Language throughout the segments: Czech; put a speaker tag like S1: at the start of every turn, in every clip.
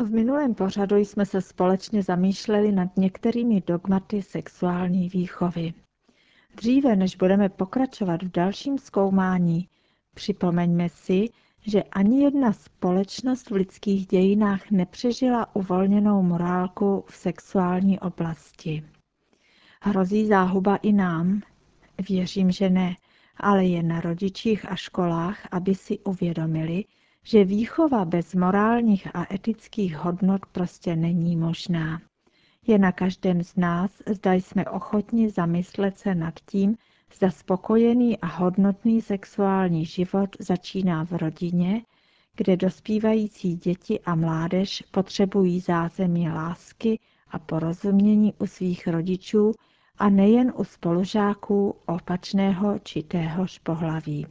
S1: V minulém pořadu jsme se společně zamýšleli nad některými dogmaty sexuální výchovy. Dříve, než budeme pokračovat v dalším zkoumání, připomeňme si, že ani jedna společnost v lidských dějinách nepřežila uvolněnou morálku v sexuální oblasti. Hrozí záhuba i nám? Věřím, že ne, ale je na rodičích a školách, aby si uvědomili, že výchova bez morálních a etických hodnot prostě není možná. Je na každém z nás, zda jsme ochotni zamyslet se nad tím, zda spokojený a hodnotný sexuální život začíná v rodině, kde dospívající děti a mládež potřebují zázemí lásky a porozumění u svých rodičů a nejen u spolužáků opačného či téhož pohlaví.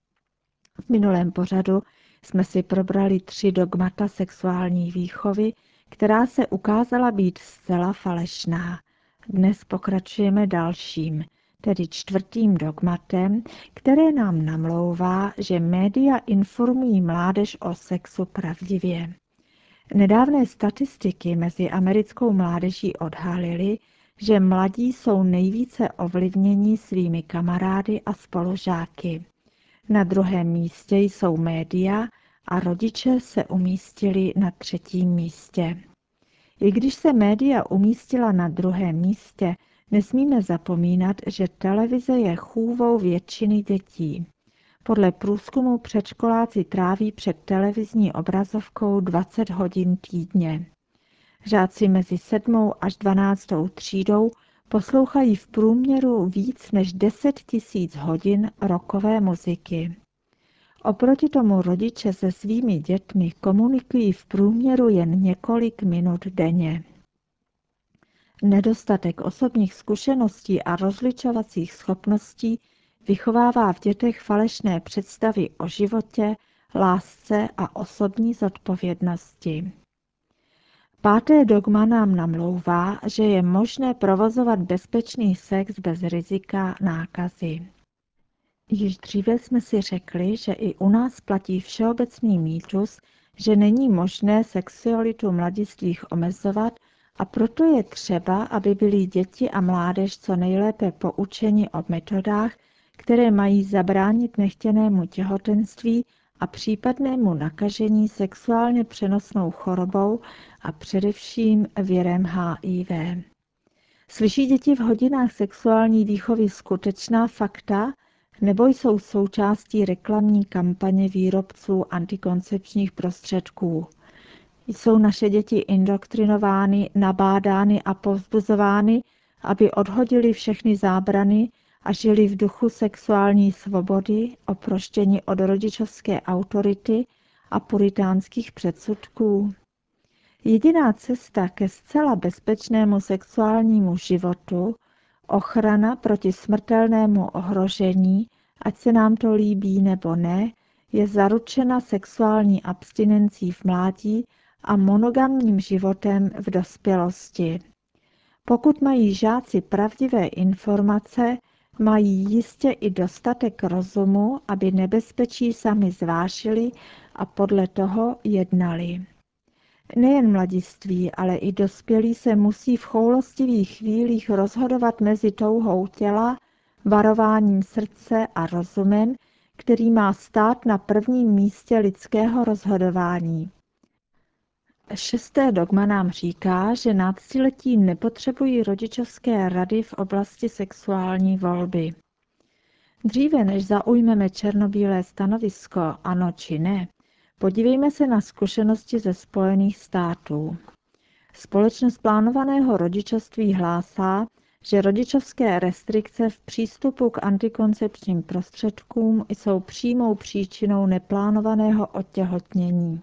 S1: V minulém pořadu jsme si probrali 3 dogmata sexuální výchovy, která se ukázala být zcela falešná. Dnes pokračujeme dalším, tedy 4. dogmatem, které nám namlouvá, že média informují mládež o sexu pravdivě. Nedávné statistiky mezi americkou mládeží odhalily, že mladí jsou nejvíce ovlivnění svými kamarády a spolužáky. Na druhém místě jsou média a rodiče se umístili na 3. místě. I když se média umístila na 2. místě, nesmíme zapomínat, že televize je chůvou většiny dětí. Podle průzkumu předškoláci tráví před televizní obrazovkou 20 hodin týdně. Žáci mezi 7. až 12. třídou poslouchají v průměru víc než 10 000 hodin rockové muziky. Oproti tomu rodiče se svými dětmi komunikují v průměru jen několik minut denně. Nedostatek osobních zkušeností a rozličovacích schopností vychovává v dětech falešné představy o životě, lásce a osobní zodpovědnosti. 5. dogma nám namlouvá, že je možné provozovat bezpečný sex bez rizika nákazy. Již dříve jsme si řekli, že i u nás platí všeobecný mýtus, že není možné sexualitu mladistvých omezovat a proto je třeba, aby byly děti a mládež co nejlépe poučeni o metodách, které mají zabránit nechtěnému těhotenství a případnému nakažení sexuálně přenosnou chorobou a především virem HIV. Slyší děti v hodinách sexuální výchovy skutečná fakta, nebo jsou součástí reklamní kampaně výrobců antikoncepčních prostředků? Jsou naše děti indoktrinovány, nabádány a povzbuzovány, aby odhodili všechny zábrany a žili v duchu sexuální svobody, oproštěni od rodičovské autority a puritánských předsudků? Jediná cesta ke zcela bezpečnému sexuálnímu životu, ochrana proti smrtelnému ohrožení, ať se nám to líbí nebo ne, je zaručena sexuální abstinencí v mládí a monogamním životem v dospělosti. Pokud mají žáci pravdivé informace, mají jistě i dostatek rozumu, aby nebezpečí sami zvážili a podle toho jednali. Nejen mladiství, ale i dospělí se musí v choulostivých chvílích rozhodovat mezi touhou těla, varováním srdce a rozumem, který má stát na prvním místě lidského rozhodování. 6. dogma nám říká, že náctiletí nepotřebují rodičovské rady v oblasti sexuální volby. Dříve než zaujmeme černobílé stanovisko ano či ne, podívejme se na zkušenosti ze Spojených států. Společnost plánovaného rodičovství hlásá, že rodičovské restrikce v přístupu k antikoncepčním prostředkům jsou přímou příčinou neplánovaného otěhotnění.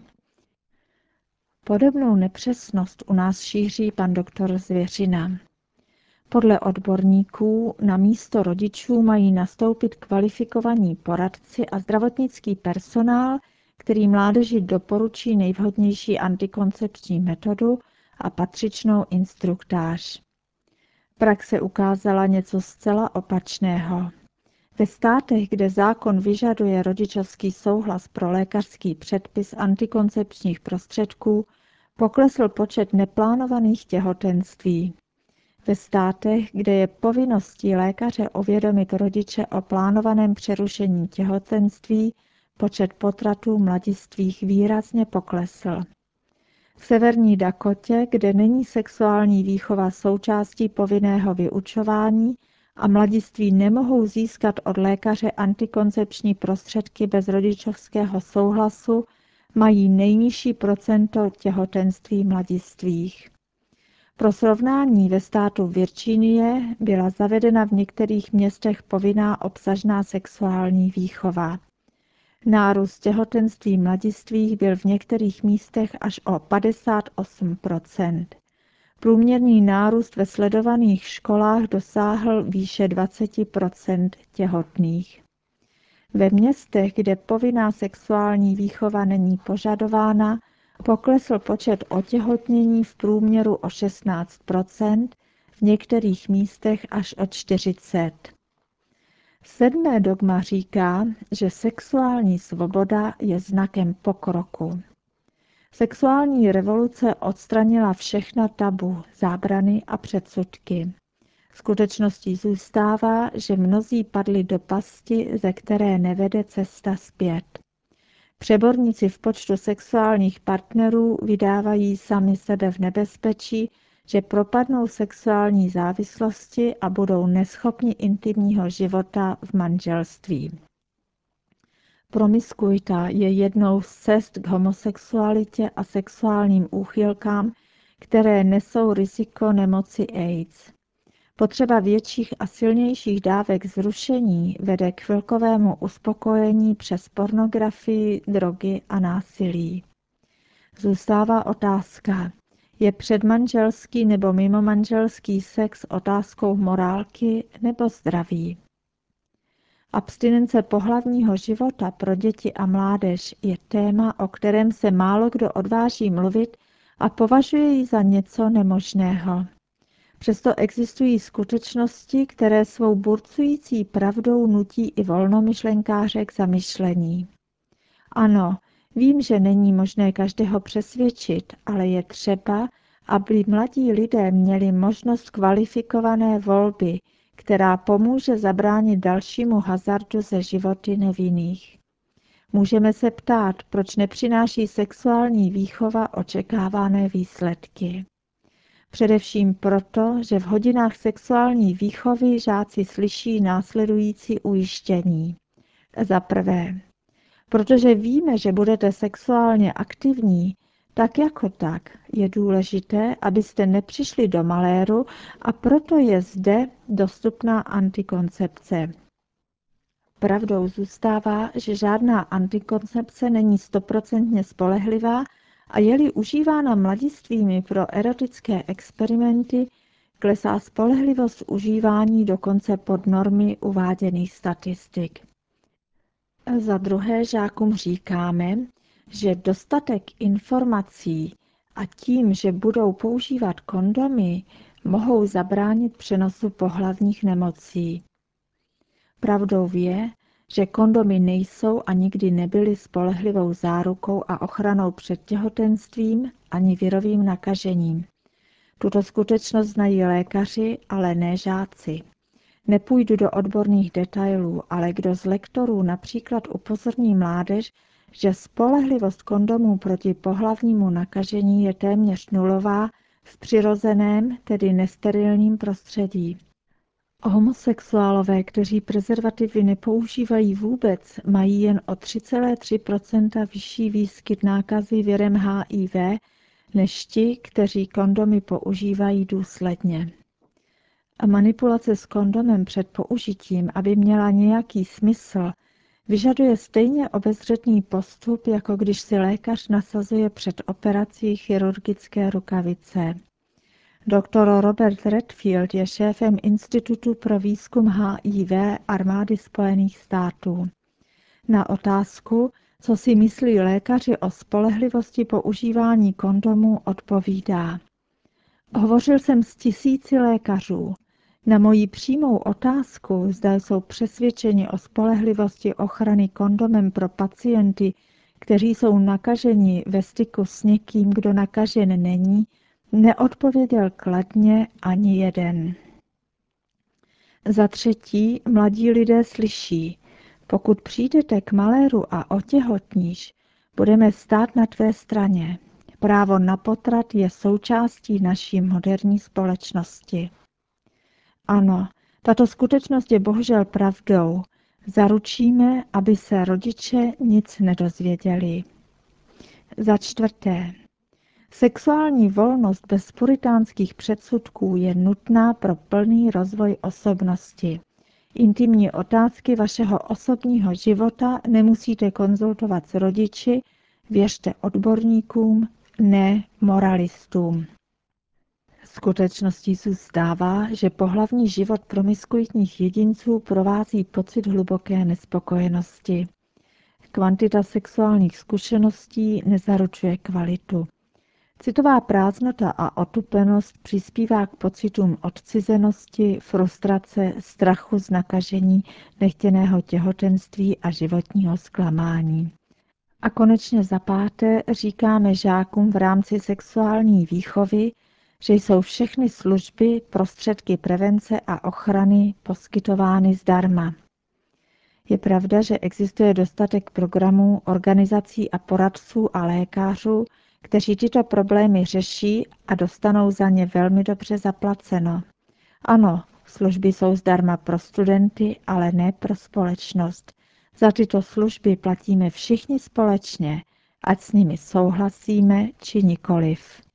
S1: Podobnou nepřesnost u nás šíří pan doktor Zvěřina. Podle odborníků na místo rodičů mají nastoupit kvalifikovaní poradci a zdravotnický personál, který mládeži doporučí nejvhodnější antikoncepční metodu a patřičnou instruktáž. Praxe ukázala něco zcela opačného. Ve státech, kde zákon vyžaduje rodičovský souhlas pro lékařský předpis antikoncepčních prostředků, Poklesl počet neplánovaných těhotenství. Ve státech, kde je povinností lékaře uvědomit rodiče o plánovaném přerušení těhotenství, počet potratů mladistvých výrazně poklesl. V severní Dakotě, kde není sexuální výchova součástí povinného vyučování a mladiství nemohou získat od lékaře antikoncepční prostředky bez rodičovského souhlasu, mají nejnižší procento těhotenství mladistvých. Pro srovnání, ve státu Virginie byla zavedena v některých městech povinná obsažná sexuální výchova. Nárůst těhotenství mladistvých byl v některých místech až o 58%. Průměrný nárůst ve sledovaných školách dosáhl výše 20% těhotných. Ve městech, kde povinná sexuální výchova není požadována, poklesl počet otěhotnění v průměru o 16%, v některých místech až o 40%. Sedmé dogma říká, že sexuální svoboda je znakem pokroku. Sexuální revoluce odstranila všechna tabu, zábrany a předsudky. Skutečností zůstává, že mnozí padli do pasti, ze které nevede cesta zpět. Přeborníci v počtu sexuálních partnerů vydávají sami sebe v nebezpečí, že propadnou sexuální závislosti a budou neschopni intimního života v manželství. Promiskuita je jednou z cest k homosexualitě a sexuálním úchylkám, které nesou riziko nemoci AIDS. Potřeba větších a silnějších dávek zrušení vede k chvilkovému uspokojení přes pornografii, drogy a násilí. Zůstává otázka, je předmanželský nebo mimomanželský sex otázkou morálky nebo zdraví? Abstinence pohlavního života pro děti a mládež je téma, o kterém se málo kdo odváží mluvit a považuje ji za něco nemožného. Přesto existují skutečnosti, které svou burcující pravdou nutí i volnomyšlenkáře k zamyšlení. Ano, vím, že není možné každého přesvědčit, ale je třeba, aby mladí lidé měli možnost kvalifikované volby, která pomůže zabránit dalšímu hazardu ze životy nevinných. Můžeme se ptát, proč nepřináší sexuální výchova očekávané výsledky. Především proto, že v hodinách sexuální výchovy žáci slyší následující ujištění. Za prvé, protože víme, že budete sexuálně aktivní, tak jako tak je důležité, abyste nepřišli do maléru a proto je zde dostupná antikoncepce. Pravdou zůstává, že žádná antikoncepce není 100% spolehlivá a je-li užívána mladistvými pro erotické experimenty, klesá spolehlivost užívání dokonce pod normy uváděných statistik. Za druhé žákům říkáme, že dostatek informací a tím, že budou používat kondomy, mohou zabránit přenosu pohlavních nemocí. Pravdou je, že kondomy nejsou a nikdy nebyly spolehlivou zárukou a ochranou před těhotenstvím ani virovým nakažením. Tuto skutečnost znají lékaři, ale ne žáci. Nepůjdu do odborných detailů, ale kdo z lektorů například upozorní mládež, že spolehlivost kondomů proti pohlavnímu nakažení je téměř nulová v přirozeném, tedy nesterilním prostředí. Homosexuálové, kteří prezervativy nepoužívají vůbec, mají jen o 3,3% vyšší výskyt nákazy virem HIV než ti, kteří kondomy používají důsledně. A manipulace s kondomem před použitím, aby měla nějaký smysl, vyžaduje stejně obezřetný postup, jako když si lékař nasazuje před operací chirurgické rukavice. Doktor Robert Redfield je šéfem Institutu pro výzkum HIV armády Spojených států. Na otázku, co si myslí lékaři o spolehlivosti používání kondomů, odpovídá. Hovořil jsem s tisíci lékařů. Na moji přímou otázku, zda jsou přesvědčeni o spolehlivosti ochrany kondomem pro pacienty, kteří jsou nakaženi ve styku s někým, kdo nakažen není, neodpověděl kladně ani jeden. Za třetí, mladí lidé slyší: pokud přijdete k maléru a otěhotníš, budeme stát na tvé straně. Právo na potrat je součástí naší moderní společnosti. Ano, tato skutečnost je bohužel pravdou. Zaručíme, aby se rodiče nic nedozvěděli. Za čtvrté, sexuální volnost bez puritánských předsudků je nutná pro plný rozvoj osobnosti. Intimní otázky vašeho osobního života nemusíte konzultovat s rodiči, věřte odborníkům, ne moralistům. Skutečností zůstává, že pohlavní život promiskuitních jedinců provází pocit hluboké nespokojenosti. Kvantita sexuálních zkušeností nezaručuje kvalitu. Citová prázdnota a otupenost přispívá k pocitům odcizenosti, frustrace, strachu z nakažení, nechtěného těhotenství a životního zklamání. A konečně za páté říkáme žákům v rámci sexuální výchovy, že jsou všechny služby, prostředky prevence a ochrany poskytovány zdarma. Je pravda, že existuje dostatek programů, organizací a poradců a lékařů, kteří tyto problémy řeší a dostanou za ně velmi dobře zaplaceno. Ano, služby jsou zdarma pro studenty, ale ne pro společnost. Za tyto služby platíme všichni společně, ať s nimi souhlasíme či nikoliv.